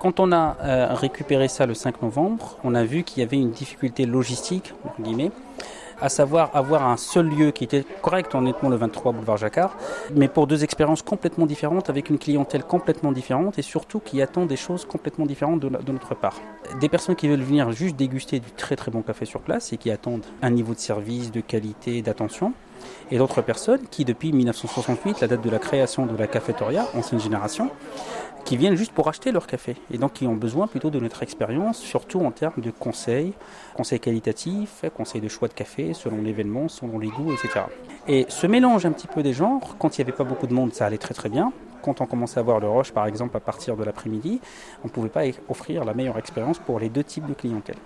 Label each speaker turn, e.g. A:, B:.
A: Quand on a récupéré ça le 5 novembre, on a vu qu'il y avait une difficulté logistique, entre guillemets, à savoir avoir un seul lieu qui était correct, honnêtement, le 23 boulevard Jacquard, mais pour deux expériences complètement différentes, avec une clientèle complètement différente et surtout qui attend des choses complètement différentes de notre part. Des personnes qui veulent venir juste déguster du très très bon café sur place et qui attendent un niveau de service, de qualité, d'attention. Et d'autres personnes qui, depuis 1968, la date de la création de la cafétéria, ancienne génération, qui viennent juste pour acheter leur café et donc qui ont besoin plutôt de notre expérience, surtout en termes de conseils qualitatifs, conseils de choix de café selon l'événement, selon les goûts, etc. Et ce mélange un petit peu des genres, quand il n'y avait pas beaucoup de monde, ça allait très très bien. Quand on commençait à voir le rush, par exemple, à partir de l'après-midi, on ne pouvait pas offrir la meilleure expérience pour les deux types de clientèle.